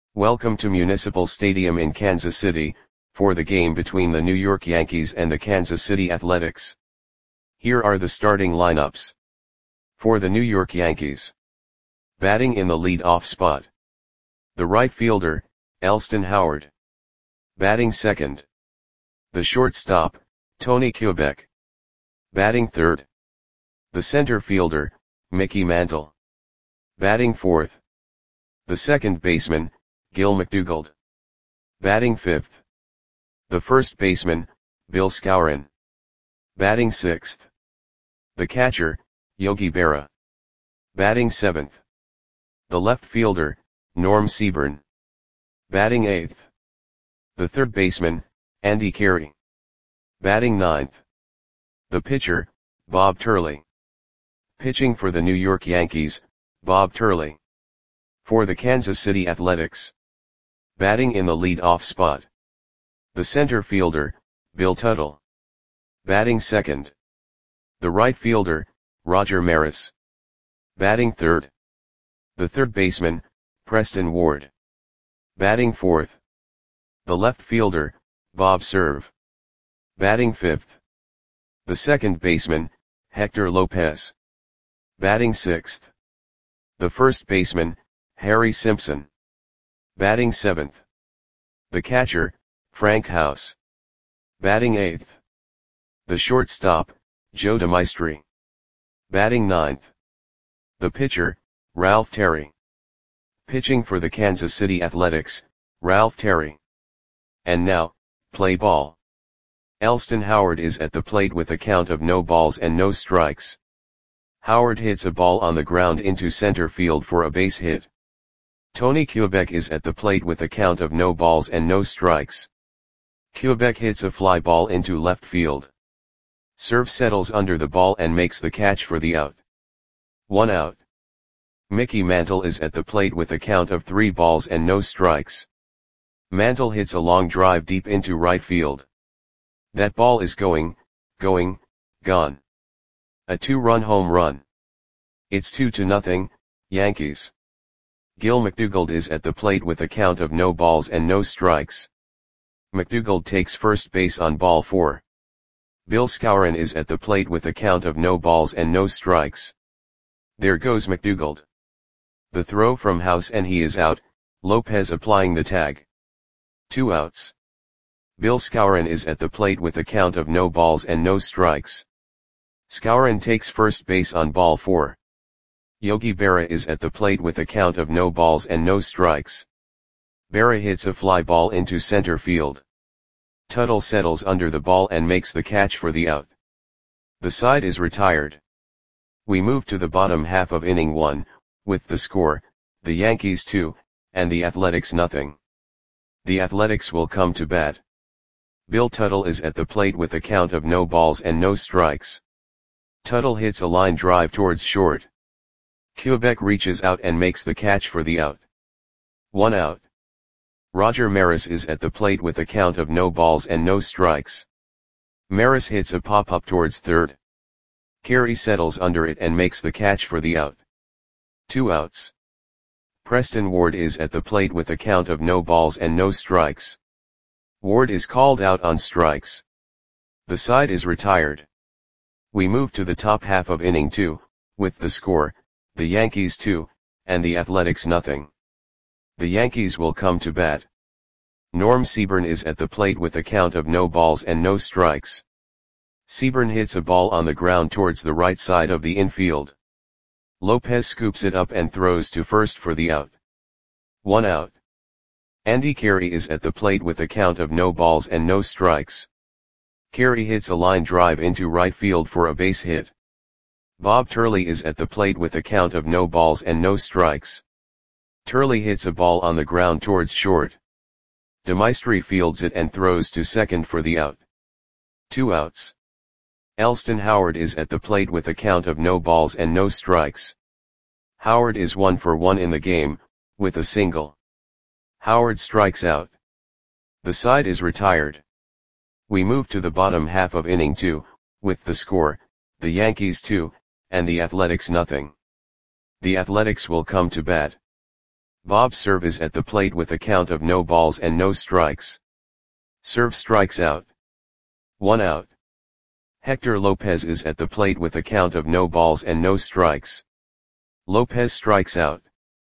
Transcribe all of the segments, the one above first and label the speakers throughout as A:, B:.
A: Welcome to Municipal Stadium in Kansas City, for the game between the New York Yankees and the Kansas City Athletics. Here are the starting lineups. For the New York Yankees. Batting in the lead-off spot. The right fielder, Elston Howard. Batting second. The shortstop, Tony Kubek. Batting third. The center fielder, Mickey Mantle. Batting fourth. The second baseman, Gil McDougald. Batting fifth. The first baseman, Bill Skowron. Batting sixth. The catcher, Yogi Berra. Batting seventh. The left fielder, Norm Seaburn. Batting eighth. The third baseman, Andy Carey. Batting ninth. The pitcher, Bob Turley. Pitching for the New York Yankees, Bob Turley. For the Kansas City Athletics. Batting in the lead-off spot. The center fielder, Bill Tuttle. Batting second. The right fielder, Roger Maris. Batting third. The third baseman, Preston Ward. Batting fourth. The left fielder, Bob Cerv. Batting fifth. The second baseman, Hector Lopez. Batting sixth. The first baseman, Harry Simpson. Batting seventh. The catcher, Frank House. Batting eighth. The shortstop, Joe DeMaestri. Batting ninth. The pitcher, Ralph Terry. Pitching for the Kansas City Athletics, Ralph Terry. And now, play ball. Elston Howard is at the plate with a count of no balls and no strikes. Howard hits a ball on the ground into center field for a base hit. Tony Kubek is at the plate with a count of no balls and no strikes. Kubek hits a fly ball into left field. Cerv settles under the ball and makes the catch for the out. 1 out. Mickey Mantle is at the plate with a count of 3 balls and no strikes. Mantle hits a long drive deep into right field. That ball is gone. A 2-run home run. It's 2-0, Yankees. Gil McDougald is at the plate with a count of no balls and no strikes. McDougald takes first base on ball 4. Bill Skowron is at the plate with a count of no balls and no strikes. There goes McDougald. The throw from House and he is out, Lopez applying the tag. 2 outs. Bill Skowron is at the plate with a count of no balls and no strikes. Skowron takes first base on ball 4. Yogi Berra is at the plate with a count of no balls and no strikes. Berra hits a fly ball into center field. Tuttle settles under the ball and makes the catch for the out. The side is retired. We move to the bottom half of inning 1, with the score, the Yankees 2, and the Athletics nothing. The Athletics will come to bat. Bill Tuttle is at the plate with a count of no balls and no strikes. Tuttle hits a line drive towards short. Kubek reaches out and makes the catch for the out. 1 out. Roger Maris is at the plate with a count of no balls and no strikes. Maris hits a pop-up towards third. Carey settles under it and makes the catch for the out. 2 outs. Preston Ward is at the plate with a count of no balls and no strikes. Ward is called out on strikes. The side is retired. We move to the top half of inning 2, with the score, the Yankees 2, and the Athletics nothing. The Yankees will come to bat. Norm Seaburn is at the plate with a count of no balls and no strikes. Seaburn hits a ball on the ground towards the right side of the infield. Lopez scoops it up and throws to first for the out. 1 out. Andy Carey is at the plate with a count of no balls and no strikes. Carey hits a line drive into right field for a base hit. Bob Turley is at the plate with a count of no balls and no strikes. Turley hits a ball on the ground towards short. DeMaestri fields it and throws to second for the out. 2 outs. Elston Howard is at the plate with a count of no balls and no strikes. Howard is 1 for 1 in the game, with a single. Howard strikes out. The side is retired. We move to the bottom half of inning 2, with the score, the Yankees 2, and the Athletics nothing. The Athletics will come to bat. Bob serve is at the plate with a count of no balls and no strikes. Serve strikes out. 1 out. Hector Lopez is at the plate with a count of no balls and no strikes. Lopez strikes out.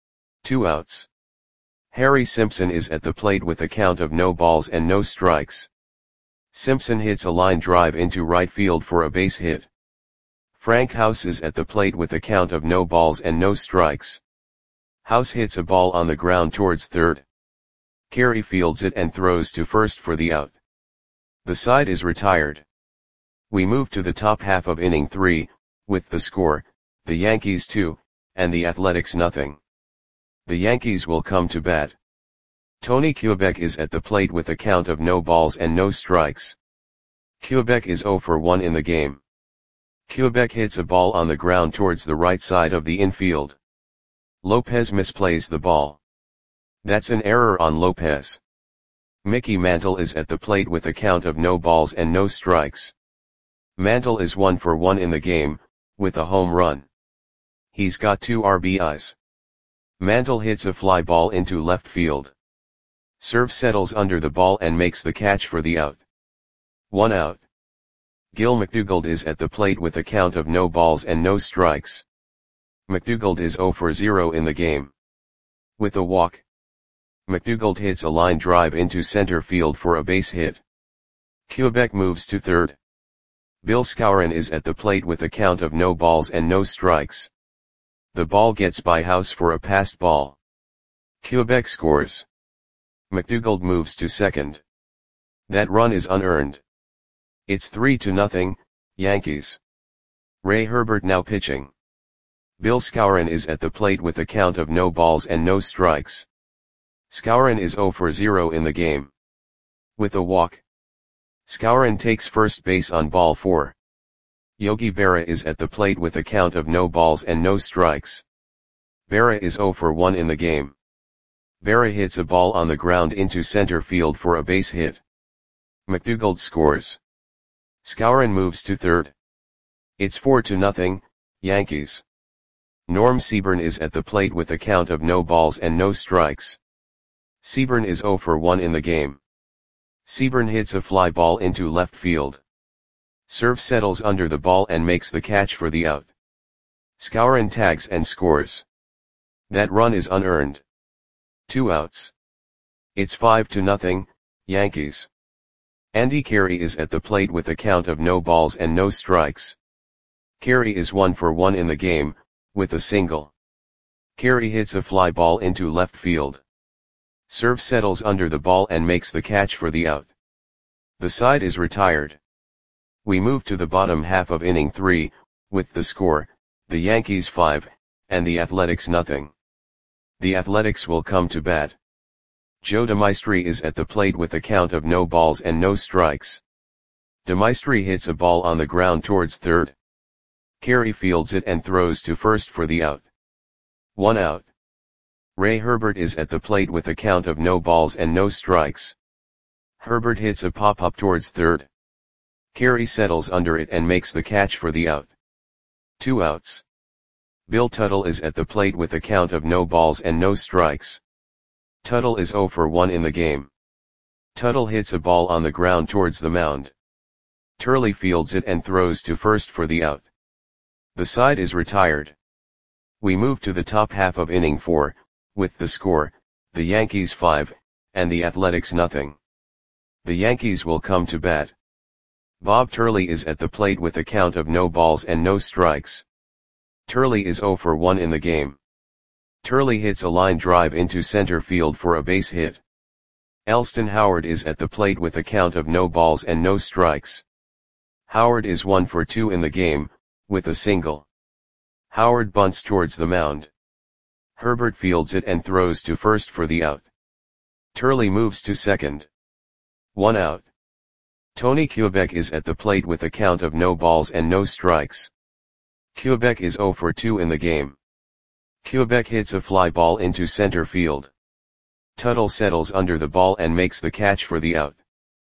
A: 2 outs. Harry Simpson is at the plate with a count of no balls and no strikes. Simpson hits a line drive into right field for a base hit. Frank House is at the plate with a count of no balls and no strikes. House hits a ball on the ground towards third. Carey fields it and throws to first for the out. The side is retired. We move to the top half of inning 3, with the score, the Yankees 2, and the Athletics nothing. The Yankees will come to bat. Tony Quebec is at the plate with a count of no balls and no strikes. Quebec is 0 for 1 in the game. Quebec hits a ball on the ground towards the right side of the infield. Lopez misplays the ball. That's an error on Lopez. Mickey Mantle is at the plate with a count of no balls and no strikes. Mantle is 1 for 1 in the game, with a home run. He's got 2 RBIs. Mantle hits a fly ball into left field. Serve settles under the ball and makes the catch for the out. 1 out. Gil McDougald is at the plate with a count of no balls and no strikes. McDougald is 0 for 0 in the game. With a walk, McDougald hits a line drive into center field for a base hit. Quebec moves to third. Bill Skowron is at the plate with a count of no balls and no strikes. The ball gets by House for a passed ball. Quebec scores. McDougald moves to second. That run is unearned. It's 3-0, Yankees. Ray Herbert now pitching. Bill Skowron is at the plate with a count of no balls and no strikes. Skowron is 0 for 0 in the game. With a walk, Skowron takes first base on ball 4. Yogi Berra is at the plate with a count of no balls and no strikes. Berra is 0 for 1 in the game. Berra hits a ball on the ground into center field for a base hit. McDougald scores. Skowron moves to third. It's 4-0, Yankees. Norm Seaburn is at the plate with a count of no balls and no strikes. Seaburn is 0 for 1 in the game. Seaburn hits a fly ball into left field. Serve settles under the ball and makes the catch for the out. Skowron tags and scores. That run is unearned. 2 outs. It's 5-0, Yankees. Andy Carey is at the plate with a count of no balls and no strikes. Carey is 1 for 1 in the game, with a single. Carey hits a fly ball into left field. Serve settles under the ball and makes the catch for the out. The side is retired. We move to the bottom half of inning 3, with the score, the Yankees 5, and the Athletics nothing. The Athletics will come to bat. Joe DeMaestri is at the plate with a count of no balls and no strikes. DeMaestri hits a ball on the ground towards third. Carey fields it and throws to first for the out. 1 out. Ray Herbert is at the plate with a count of no balls and no strikes. Herbert hits a pop-up towards third. Carey settles under it and makes the catch for the out. 2 outs. Bill Tuttle is at the plate with a count of no balls and no strikes. Tuttle is 0 for 1 in the game. Tuttle hits a ball on the ground towards the mound. Turley fields it and throws to first for the out. The side is retired. We move to the top half of inning 4, with the score, the Yankees 5, and the Athletics nothing. The Yankees will come to bat. Bob Turley is at the plate with a count of no balls and no strikes. Turley is 0 for 1 in the game. Turley hits a line drive into center field for a base hit. Elston Howard is at the plate with a count of no balls and no strikes. Howard is 1 for 2 in the game, with a single. Howard bunts towards the mound. Herbert fields it and throws to first for the out. Turley moves to second. 1 out. Tony Quebec is at the plate with a count of no balls and no strikes. Quebec is 0 for 2 in the game. Quebec hits a fly ball into center field. Tuttle settles under the ball and makes the catch for the out.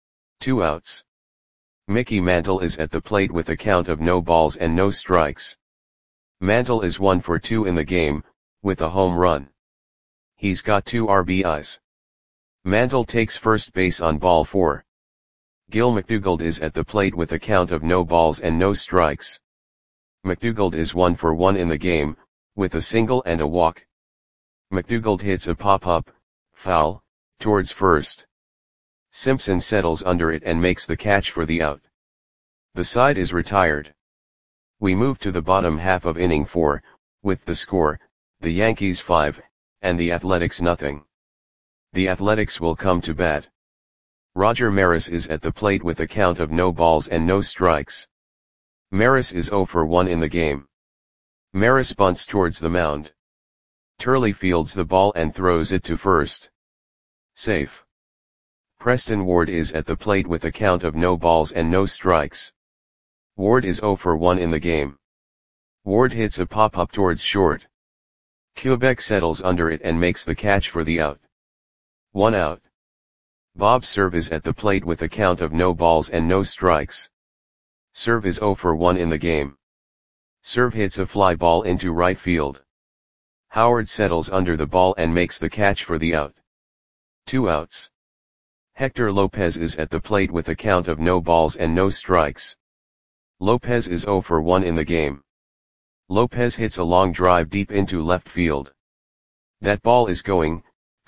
A: 2 outs. Mickey Mantle is at the plate with a count of no balls and no strikes. Mantle is 1 for 2 in the game, with a home run. He's got 2 RBIs. Mantle takes first base on ball 4. Gil McDougald is at the plate with a count of no balls and no strikes. McDougald is 1 for 1 in the game, with a single and a walk. McDougald hits a pop-up, foul, towards first. Simpson settles under it and makes the catch for the out. The side is retired. We move to the bottom half of inning 4, with the score, the Yankees 5, and the Athletics nothing. The Athletics will come to bat. Roger Maris is at the plate with a count of no balls and no strikes. Maris is 0 for 1 in the game. Maris bunts towards the mound. Turley fields the ball and throws it to first. Safe. Preston Ward is at the plate with a count of no balls and no strikes. Ward is 0 for 1 in the game. Ward hits a pop-up towards short. Quebec settles under it and makes the catch for the out. 1 out. Bob Cerv is at the plate with a count of no balls and no strikes. Cerv is 0 for 1 in the game. Cerv hits a fly ball into right field. Howard settles under the ball and makes the catch for the out. 2 outs. Hector Lopez is at the plate with a count of no balls and no strikes. Lopez is 0 for 1 in the game. Lopez hits a long drive deep into left field. That ball is gone.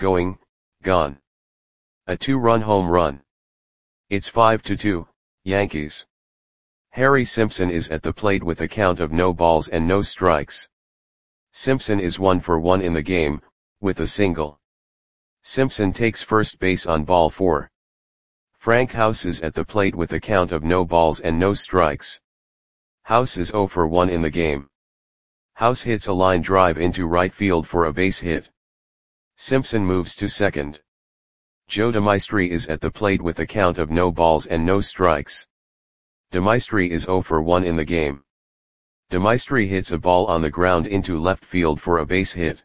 A: A 2-run home run. It's 5-2, Yankees. Harry Simpson is at the plate with a count of no balls and no strikes. Simpson is 1 for 1 in the game, with a single. Simpson takes first base on ball 4. Frank House is at the plate with a count of no balls and no strikes. House is 0 for 1 in the game. House hits a line drive into right field for a base hit. Simpson moves to second. Joe DeMaestri is at the plate with a count of no balls and no strikes. DeMaestri is 0 for 1 in the game. DeMaestri hits a ball on the ground into left field for a base hit.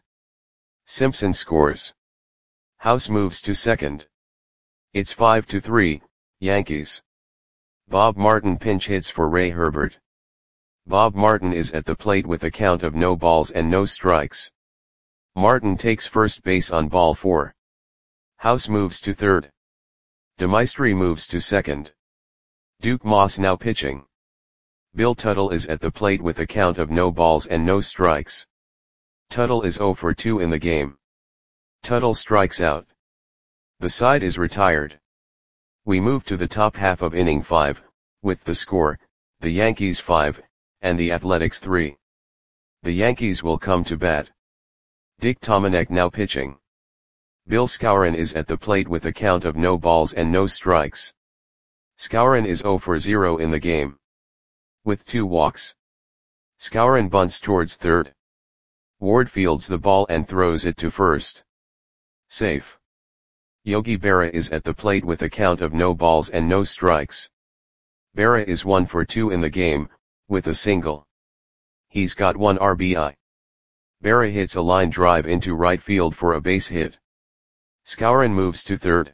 A: Simpson scores. House moves to second. It's 5-3, Yankees. Bob Martin pinch hits for Ray Herbert. Bob Martin is at the plate with a count of no balls and no strikes. Martin takes first base on ball 4. House moves to third. DeMaestri moves to second. Duke Moss now pitching. Bill Tuttle is at the plate with a count of no balls and no strikes. Tuttle is 0 for 2 in the game. Tuttle strikes out. The side is retired. We move to the top half of inning 5, with the score, the Yankees 5, and the Athletics 3. The Yankees will come to bat. Dick Tomanek now pitching. Bill Skowron is at the plate with a count of no balls and no strikes. Skowron is 0 for 0 in the game. With 2 walks. Skowron bunts towards third. Ward fields the ball and throws it to first. Safe. Yogi Berra is at the plate with a count of no balls and no strikes. Berra is 1 for 2 in the game, with a single. He's got 1 RBI. Berra hits a line drive into right field for a base hit. Skowron moves to third.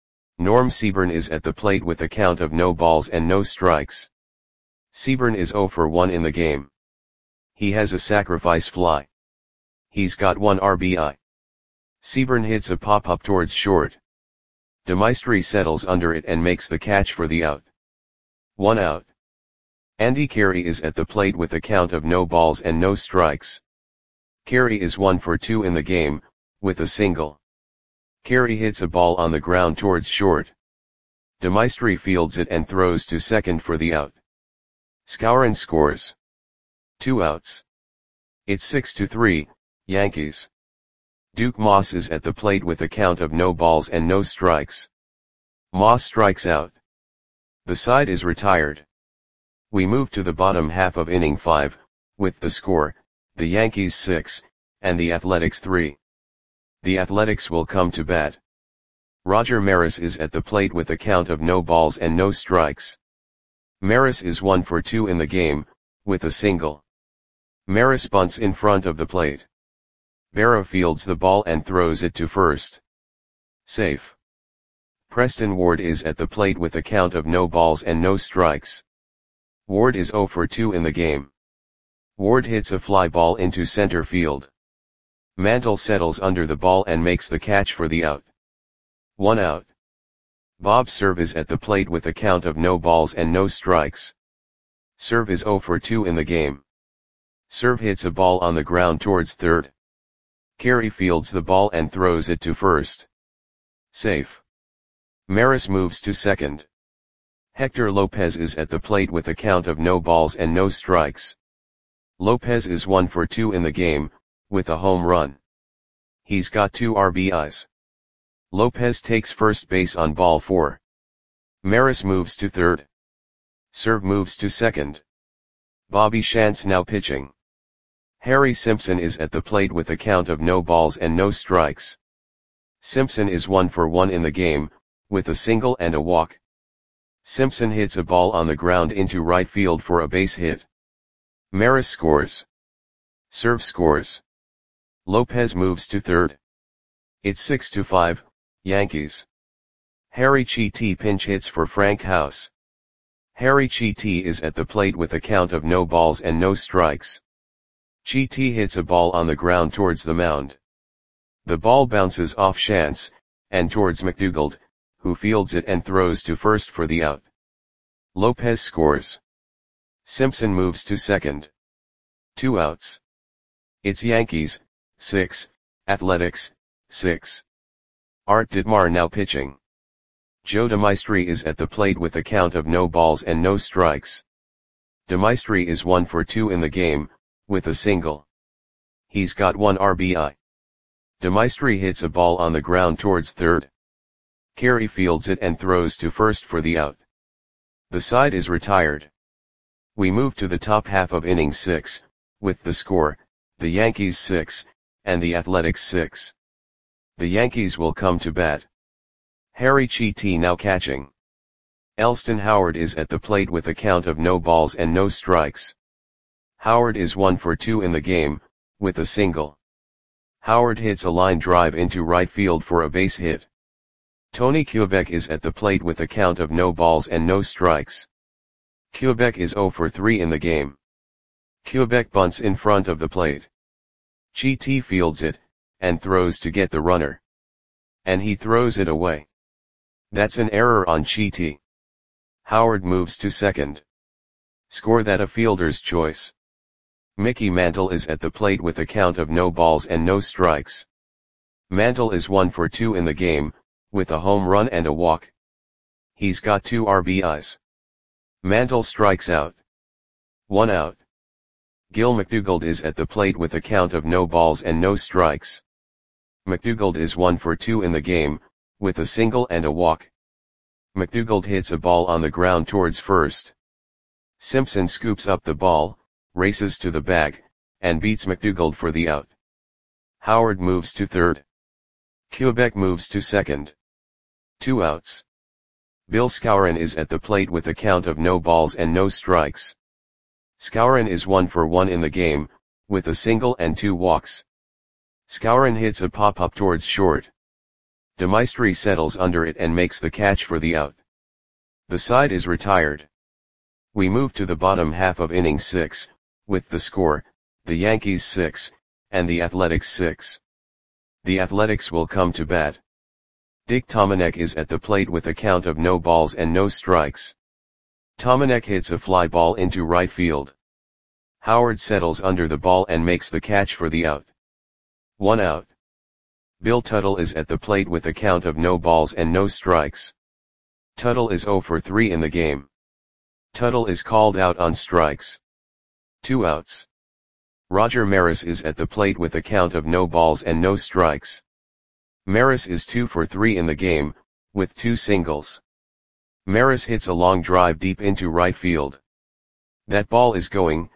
A: Norm Seaburn is at the plate with a count of no balls and no strikes. Seaburn is 0 for 1 in the game. He has a sacrifice fly. He's got 1 RBI. Seaburn hits a pop-up towards short. DeMaestri settles under it and makes the catch for the out. 1 out. Andy Carey is at the plate with a count of no balls and no strikes. Carey is 1 for 2 in the game, with a single. Carey hits a ball on the ground towards short. DeMaestri fields it and throws to second for the out. Skowron scores. 2 outs. It's 6-3, Yankees. Duke Moss is at the plate with a count of no balls and no strikes. Moss strikes out. The side is retired. We move to the bottom half of inning 5, with the score, the Yankees 6, and the Athletics 3. The Athletics will come to bat. Roger Maris is at the plate with a count of no balls and no strikes. Maris is 1 for 2 in the game, with a single. Maris bunts in front of the plate. Berra fields the ball and throws it to first. Safe. Preston Ward is at the plate with a count of no balls and no strikes. Ward is 0 for 2 in the game. Ward hits a fly ball into center field. Mantle settles under the ball and makes the catch for the out. 1 out. Bob's serve is at the plate with a count of no balls and no strikes. Serve is 0 for 2 in the game. Serve hits a ball on the ground towards third. Carey fields the ball and throws it to first. Safe. Maris moves to second. Hector Lopez is at the plate with a count of no balls and no strikes. Lopez is 1 for 2 in the game, with a home run. He's got 2 RBIs. Lopez takes first base on ball 4. Maris moves to third. Serve moves to second. Bobby Shantz now pitching. Harry Simpson is at the plate with a count of no balls and no strikes. Simpson is 1 for 1 in the game, with a single and a walk. Simpson hits a ball on the ground into right field for a base hit. Maris scores. Serve scores. Lopez moves to third. It's 6-5, Yankees. Harry Chiti pinch hits for Frank House. Harry Chiti is at the plate with a count of no balls and no strikes. Chiti hits a ball on the ground towards the mound. The ball bounces off Shantz, and towards McDougald, who fields it and throws to first for the out. Lopez scores. Simpson moves to second. 2 outs. It's Yankees, 6, Athletics, 6. Art Ditmar now pitching. Joe DeMaestri is at the plate with a count of no balls and no strikes. DeMaestri is 1 for 2 in the game, with a single. He's got 1 RBI. DeMaestri hits a ball on the ground towards third. Carey fields it and throws to first for the out. The side is retired. We move to the top half of inning 6, with the score, the Yankees 6, and the Athletics 6. The Yankees will come to bat. Harry Chiti now catching. Elston Howard is at the plate with a count of no balls and no strikes. Howard is 1 for 2 in the game, with a single. Howard hits a line drive into right field for a base hit. Tony Quebec is at the plate with a count of no balls and no strikes. Quebec is 0 for 3 in the game. Quebec bunts in front of the plate. Chiti fields it, and throws to get the runner. And he throws it away. That's an error on Chiti. Howard moves to second. Score that a fielder's choice. Mickey Mantle is at the plate with a count of no balls and no strikes. Mantle is 1 for 2 in the game, with a home run and a walk. He's got 2 RBIs. Mantle strikes out. 1 out. Gil McDougald is at the plate with a count of no balls and no strikes. McDougald is 1 for 2 in the game, with a single and a walk. McDougald hits a ball on the ground towards first. Simpson scoops up the ball, races to the bag, and beats McDougald for the out. Howard moves to third. Quebec moves to second. 2 outs. Bill Skowron is at the plate with a count of no balls and no strikes. Skowron is 1 for 1 in the game, with a single and 2 walks. Skowron hits a pop-up towards short. DeMaestri settles under it and makes the catch for the out. The side is retired. We move to the bottom half of inning 6, with the score, the Yankees 6, and the Athletics 6. The Athletics will come to bat. Dick Tomanek is at the plate with a count of no balls and no strikes. Tomanek hits a fly ball into right field. Howard settles under the ball and makes the catch for the out. 1 out. Bill Tuttle is at the plate with a count of no balls and no strikes. Tuttle is 0 for 3 in the game. Tuttle is called out on strikes. 2 outs. Roger Maris is at the plate with a count of no balls and no strikes. Maris is 2 for 3 in the game, with 2 singles. Maris hits a long drive deep into right field. That ball is gone.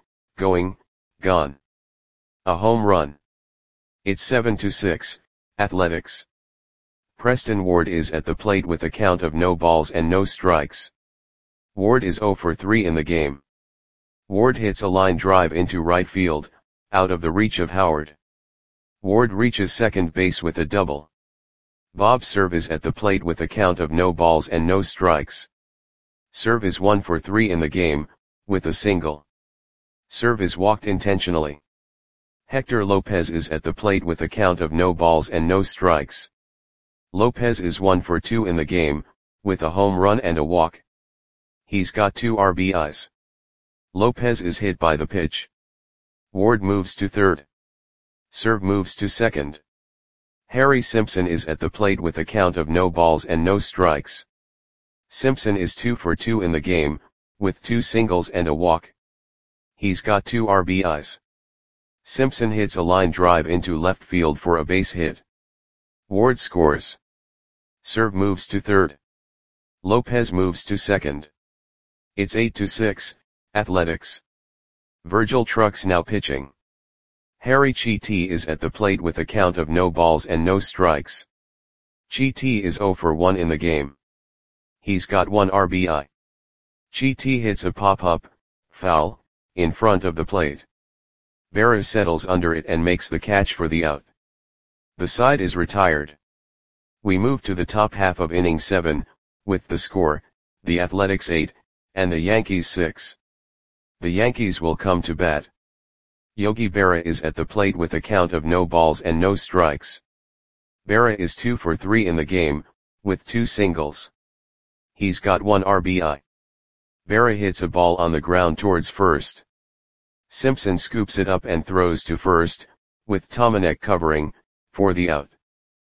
A: A home run. It's 7-6, Athletics. Preston Ward is at the plate with a count of no balls and no strikes. Ward is 0 for 3 in the game. Ward hits a line drive into right field, out of the reach of Howard. Ward reaches second base with a double. Bob Serve is at the plate with a count of no balls and no strikes. Serve is 1 for 3 in the game, with a single. Serve is walked intentionally. Hector Lopez is at the plate with a count of no balls and no strikes. Lopez is 1 for 2 in the game, with a home run and a walk. He's got 2 RBIs. Lopez is hit by the pitch. Ward moves to third. Serve moves to second. Harry Simpson is at the plate with a count of no balls and no strikes. Simpson is 2 for 2 in the game, with 2 singles and a walk. He's got 2 RBIs. Simpson hits a line drive into left field for a base hit. Ward scores. Serve moves to third. Lopez moves to second. It's 8-6, Athletics. Virgil Trucks now pitching. Harry Chiti is at the plate with a count of no balls and no strikes. Chiti is 0 for 1 in the game. He's got 1 RBI. Chiti hits a pop-up, foul, in front of the plate. Berra settles under it and makes the catch for the out. The side is retired. We move to the top half of inning 7, with the score, the Athletics 8, and the Yankees 6. The Yankees will come to bat. Yogi Berra is at the plate with a count of no balls and no strikes. Berra is 2 for 3 in the game, with 2 singles. He's got 1 RBI. Berra hits a ball on the ground towards first. Simpson scoops it up and throws to first, with Tomanek covering, for the out.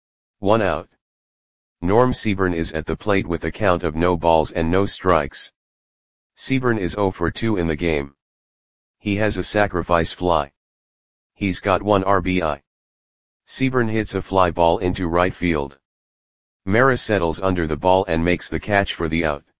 A: 1 out. Norm Seaburn is at the plate with a count of no balls and no strikes. Seaburn is 0 for 2 in the game. He has a sacrifice fly. He's got 1 RBI. Seaburn hits a fly ball into right field. Maris settles under the ball and makes the catch for the out.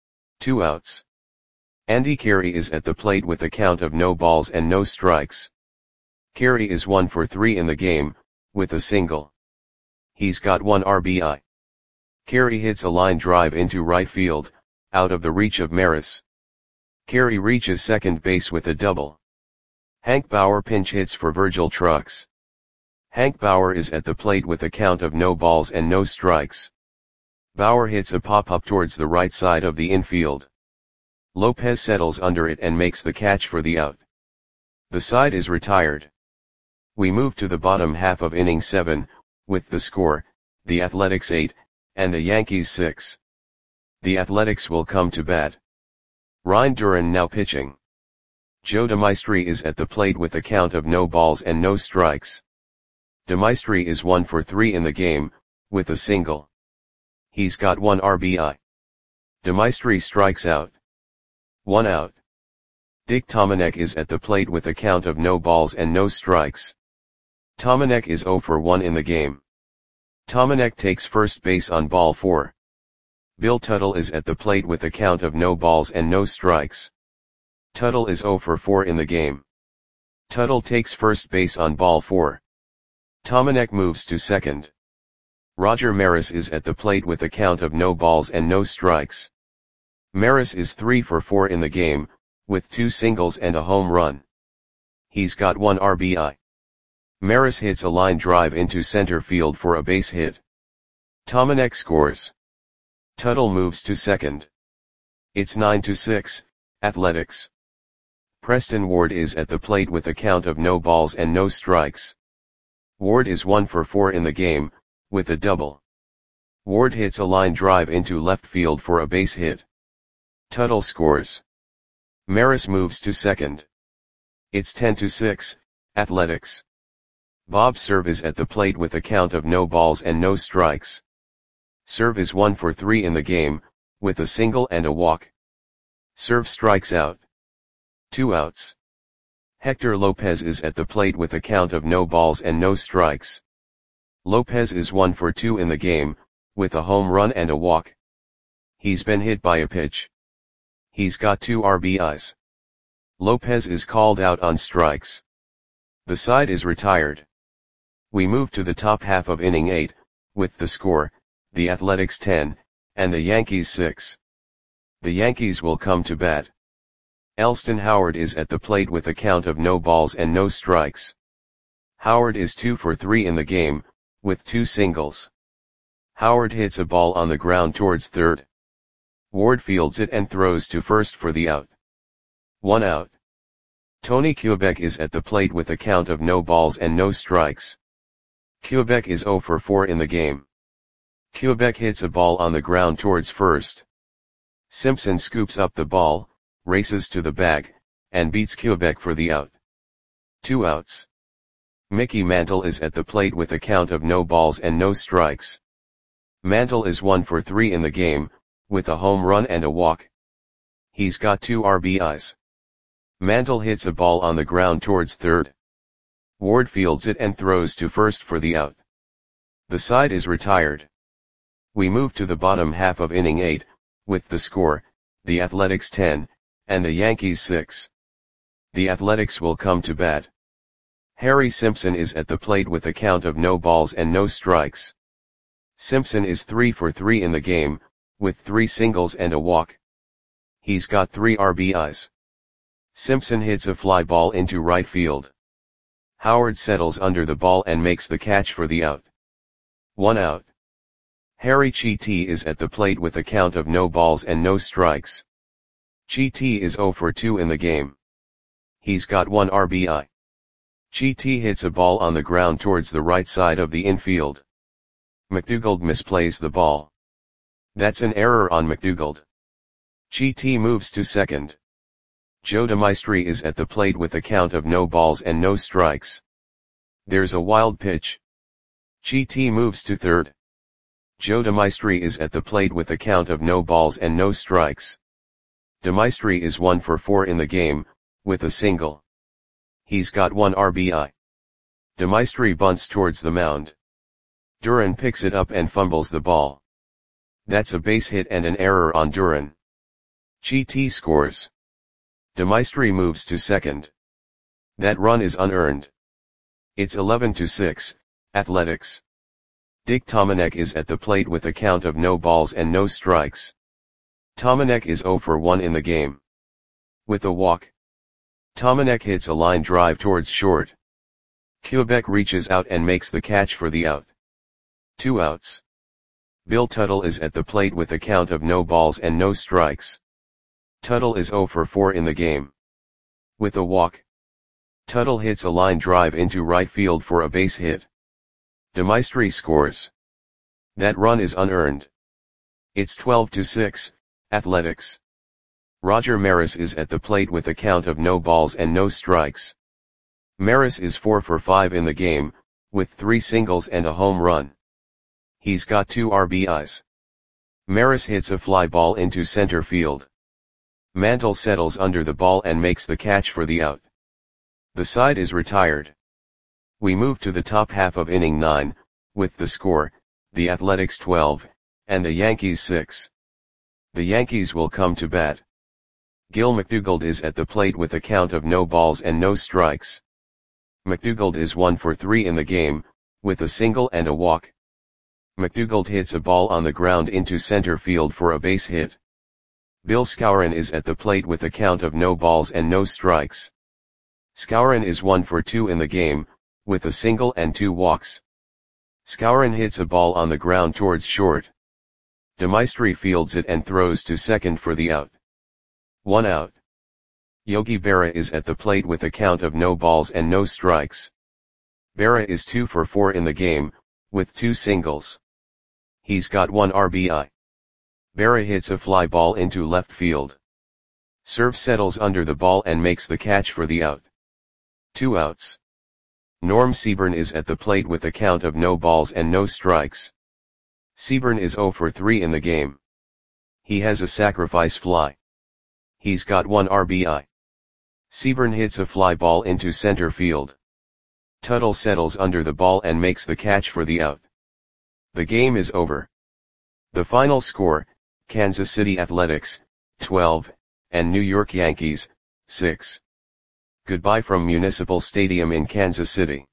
A: 2 outs. Andy Carey is at the plate with a count of no balls and no strikes. Carey is 1 for 3 in the game, with a single. He's got 1 RBI. Carey hits a line drive into right field, out of the reach of Maris. Carey reaches second base with a double. Hank Bauer pinch hits for Virgil Trucks. Hank Bauer is at the plate with a count of no balls and no strikes. Bauer hits a pop-up towards the right side of the infield. Lopez settles under it and makes the catch for the out. The side is retired. We move to the bottom half of inning 7, with the score, the Athletics 8, and the Yankees 6. The Athletics will come to bat. Ryan Duran now pitching. Joe DeMaestri is at the plate with a count of no balls and no strikes. DeMaestri is 1 for 3 in the game, with a single. He's got 1 RBI. DeMaestri strikes out. 1 out. Dick Tomanek is at the plate with a count of no balls and no strikes. Tomanek is 0 for 1 in the game. Tomanek takes first base on ball 4. Bill Tuttle is at the plate with a count of no balls and no strikes. Tuttle is 0 for 4 in the game. Tuttle takes first base on ball 4. Tomanek moves to second. Roger Maris is at the plate with a count of no balls and no strikes. Maris is 3 for 4 in the game, with 2 singles and a home run. He's got 1 RBI. Maris hits a line drive into center field for a base hit. Tomanek scores. Tuttle moves to second. It's 9-6, Athletics. Preston Ward is at the plate with a count of no balls and no strikes. Ward is 1 for 4 in the game, with a double. Ward hits a line drive into left field for a base hit. Tuttle scores. Maris moves to second. It's 10-6, Athletics. Bob Cerv is at the plate with a count of no balls and no strikes. Cerv is 1 for 3 in the game, with a single and a walk. Cerv strikes out. 2 outs. Hector Lopez is at the plate with a count of no balls and no strikes. Lopez is 1 for 2 in the game, with a home run and a walk. He's been hit by a pitch. He's got 2 RBIs. Lopez is called out on strikes. The side is retired. We move to the top half of inning 8, with the score, the Athletics 10, and the Yankees 6. The Yankees will come to bat. Elston Howard is at the plate with a count of no balls and no strikes. Howard is 2 for 3 in the game, with 2 singles. Howard hits a ball on the ground towards third. Ward fields it and throws to first for the out. 1 out. Tony Quebec is at the plate with a count of no balls and no strikes. Quebec is 0 for 4 in the game. Quebec hits a ball on the ground towards first. Simpson scoops up the ball, races to the bag, and beats Quebec for the out. 2 outs. Mickey Mantle is at the plate with a count of no balls and no strikes. Mantle is 1 for 3 in the game, with a home run and a walk. He's got 2 RBIs. Mantle hits a ball on the ground towards third. Ward fields it and throws to first for the out. The side is retired. We move to the bottom half of inning 8, with the score, the Athletics 10, and the Yankees 6. The Athletics will come to bat. Harry Simpson is at the plate with a count of no balls and no strikes. Simpson is 3 for 3 in the game, with 3 singles and a walk. He's got 3 RBIs. Simpson hits a fly ball into right field. Howard settles under the ball and makes the catch for the out. 1 out. Harry Chiti is at the plate with a count of no balls and no strikes. Chiti is 0 for 2 in the game. He's got 1 RBI. Chiti hits a ball on the ground towards the right side of the infield. McDougald misplays the ball. That's an error on McDougald. Chiti moves to second. Joe DeMaestri is at the plate with a count of no balls and no strikes. There's a wild pitch. Chiti moves to third. Joe DeMaestri is at the plate with a count of no balls and no strikes. DeMaestri is 1 for 4 in the game, with a single. He's got 1 RBI. DeMaestri bunts towards the mound. Duran picks it up and fumbles the ball. That's a base hit and an error on Duran. Chiti scores. DeMaestri moves to second. That run is unearned. It's 11-6, Athletics. Dick Tomanek is at the plate with a count of no balls and no strikes. Tomanek is 0 for 1 in the game. With a walk. Tomanek hits a line drive towards short. Quebec reaches out and makes the catch for the out. 2 outs. Bill Tuttle is at the plate with a count of no balls and no strikes. Tuttle is 0 for 4 in the game. With a walk. Tuttle hits a line drive into right field for a base hit. DeMaestri scores. That run is unearned. It's 12-6, Athletics. Roger Maris is at the plate with a count of no balls and no strikes. Maris is 4 for 5 in the game, with 3 singles and a home run. He's got 2 RBIs. Maris hits a fly ball into center field. Mantle settles under the ball and makes the catch for the out. The side is retired. We move to the top half of inning 9, with the score, the Athletics 12, and the Yankees 6. The Yankees will come to bat. Gil McDougald is at the plate with a count of no balls and no strikes. McDougald is 1 for 3 in the game, with a single and a walk. McDougald hits a ball on the ground into center field for a base hit. Bill Skowron is at the plate with a count of no balls and no strikes. Skowron is 1 for 2 in the game, with a single and 2 walks. Skowron hits a ball on the ground towards short. DeMaestri fields it and throws to second for the out. 1 out. Yogi Berra is at the plate with a count of no balls and no strikes. Berra is 2 for 4 in the game, with 2 singles. He's got 1 RBI. Berra hits a fly ball into left field. Serve settles under the ball and makes the catch for the out. 2 outs. Norm Seaburn is at the plate with a count of no balls and no strikes. Seaburn is 0 for 3 in the game. He has a sacrifice fly. He's got 1 RBI. Seaburn hits a fly ball into center field. Tuttle settles under the ball and makes the catch for the out. The game is over. The final score, Kansas City Athletics, 12, and New York Yankees, 6. Goodbye from Municipal Stadium in Kansas City.